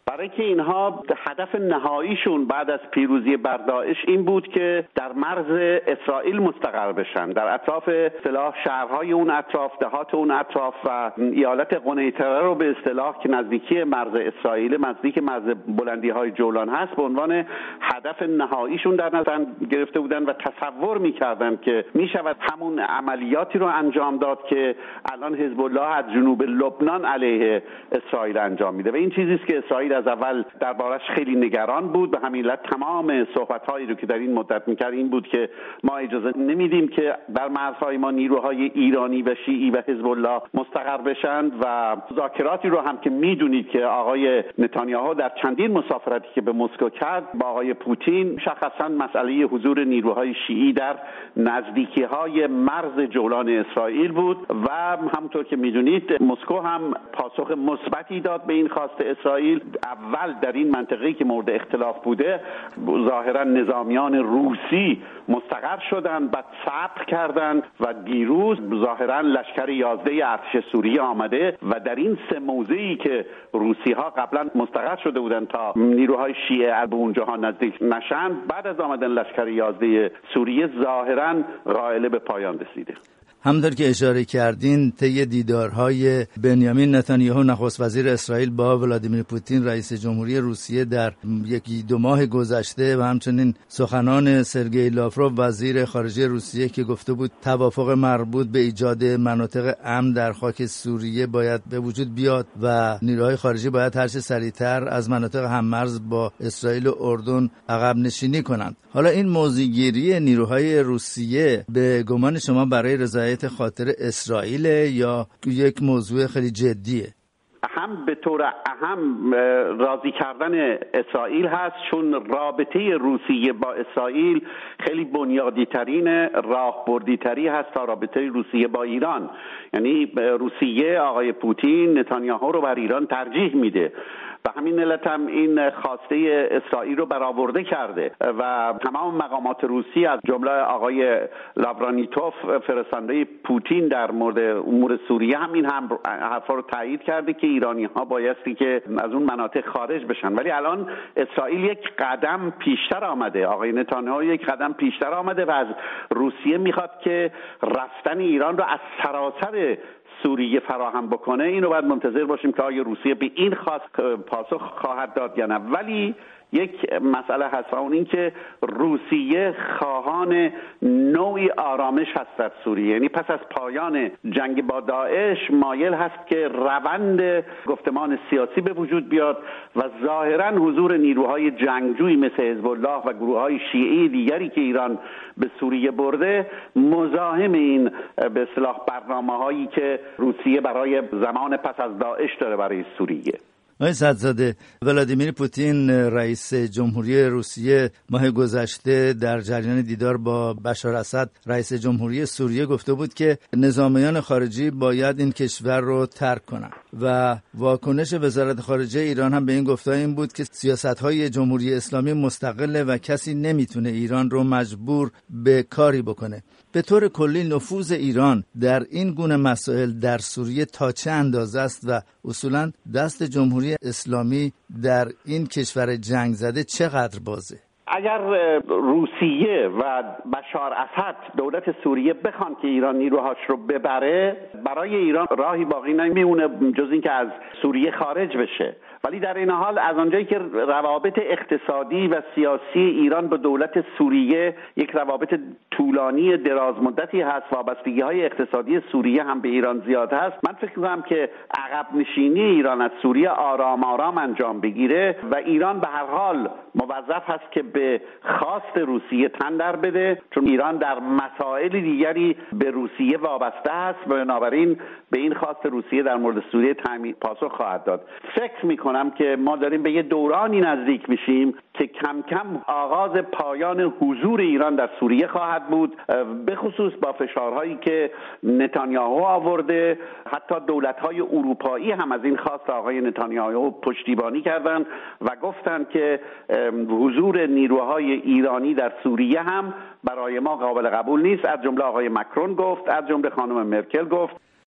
برای که اینها هدف نهاییشون بعد از پیروزی بر داعش این بود که در مرز اسرائیل مستقر بشن، در اطراف اصطلاح شهرهای اون اطراف، دهات اون اطراف و ایالت قنیطره رو به اصطلاح که نزدیکی مرز اسرائیل، نزدیک مرز بلندی‌های جولان هست، به عنوان هدف نهاییشون در نظر گرفته بودن و تصور می‌کردند که می‌شود همون عملیاتی رو انجام داد که الان حزب الله از جنوب لبنان علیه اسرائیل انجام میده و این چیزی است که اسرائیل از اول دربارش خیلی نگران بود. به همین علت تمام صحبت‌هایی رو که در این مدت می‌کرد این بود که ما اجازه نمیدیم که در مرزهای ما نیروهای ایرانی و شیعی و حزب الله مستقر بشن و مذاکراتی رو هم که میدونید که آقای نتانیاهو در چندین مسافرتی که به مسکو کرد با آقای پوتین شخصا مسئله حضور نیروهای شیعی در نزدیکی‌های مرز جولان اسرائیل بود و همونطور که میدونید مسکو هم پاسخ مثبتی داد به این خواست اسرائیل. اول در این منطقه‌ای که مورد اختلاف بوده ظاهرا نظامیان روسی مستقر شدند، بعد صبر کردند و دیروز ظاهرا لشکر 11 ارتش سوریه آمده و در این سه موضعی که روسی‌ها قبلا مستقر شده بودند تا نیروهای شیعه به اونجاها نزدیک نشن، بعد از آمدن لشکر 11 سوریه ظاهرا قائله به پایان رسیده. همونطور که اشاره کردین طی دیدارهای بنیامین نتانیاهو نخست وزیر اسرائیل با ولادیمیر پوتین رئیس جمهوری روسیه در یکی دو ماه گذشته و همچنین سخنان سرگئی لاوروف وزیر خارجه روسیه که گفته بود توافق مربوط به ایجاد مناطق امن در خاک سوریه باید به وجود بیاد و نیروهای خارجی باید هر چه سریعتر از مناطق هممرز با اسرائیل و اردن عقب نشینی کنند. حالا این موضع‌گیری نیروهای روسیه به گمان شما برای رضایت خاطر اسرائیل یا یک موضوع خیلی جدیه؟ هم به طور اهم راضی کردن اسرائیل هست، چون رابطه روسیه با اسرائیل خیلی بنیادی ترین، راهبردی تری هست تا رابطه روسیه با ایران. یعنی روسیه آقای پوتین نتانیاهو رو بر ایران ترجیح میده و همین علت هم این خواسته اسرائیل رو برآورده کرده و تمام مقامات روسی از جمله آقای لاورانیتوف فرستنده پوتین در مورد امور سوریه هم این حرفا رو تایید کرده که ایرانی ها بایستی که از اون مناطق خارج بشن. ولی الان اسرائیل یک قدم پیشتر آمده، آقای نتانیاهو یک قدم پیشتر آمده و از روسیه میخواد که رفتن ایران رو از سراسر سوریه فراهم بکنه. اینو باید منتظر باشیم که آیا روسیه به این خواست پاسخ خواهد داد یا نه. ولی یک مسئله هست و اون این که روسیه خواهان نوعی آرامش هست در سوریه، یعنی پس از پایان جنگ با داعش مایل هست که روند گفتمان سیاسی به وجود بیاد و ظاهرا حضور نیروهای جنگجویی مثل حزب الله و گروه‌های شیعی دیگری که ایران به سوریه برده مزاحم این به اصطلاح برنامه‌هایی که روسیه برای زمان پس از داعش داره برای سوریه. آقای صدزاده، ولادیمیر پوتین رئیس جمهوری روسیه ماه گذشته در جریان دیدار با بشار اسد رئیس جمهوری سوریه گفته بود که نظامیان خارجی باید این کشور رو ترک کنند و واکنش وزارت خارجه ایران هم به این گفته این بود که سیاست‌های جمهوری اسلامی مستقله و کسی نمیتونه ایران رو مجبور به کاری بکنه. به طور کلی نفوذ ایران در این گونه مسائل در سوریه تا چه اندازه است و اصولاً دست جمهوری اسلامی در این کشور جنگ زده چقدر بازه؟ اگر روسیه و بشار اسد دولت سوریه بخوان که ایران نیروهاش رو ببره، برای ایران راهی باقی نمیمونه جز این که از سوریه خارج بشه. ولی در این حال از آنجایی که روابط اقتصادی و سیاسی ایران با دولت سوریه یک روابط طولانی دراز مدتی هست، وابستگی‌های اقتصادی سوریه هم به ایران زیاد هست، من فکر می‌کنم که عقب نشینی ایران از سوریه آرام آرام انجام بگیره و ایران به هر حال موظف هست که به خواست روسیه تن در بده، چون ایران در مسائل دیگری به روسیه وابسته است و بنابراین به این خواست روسیه در مورد سوریه پاسخ خواهد داد. فکر می‌کنم که ما داریم به یه دورانی نزدیک میشیم که کم کم آغاز پایان حضور ایران در سوریه خواهد بود، به خصوص با فشارهایی که نتانیاهو آورده. حتی دولت‌های اروپایی هم از این خواست آقای نتانیاهو پشتیبانی کردند و گفتند که حضور نیروهای ایرانی در سوریه هم برای ما قابل قبول نیست. از جمله آقای مکرون گفت، از جمله خانم مرکل گفت.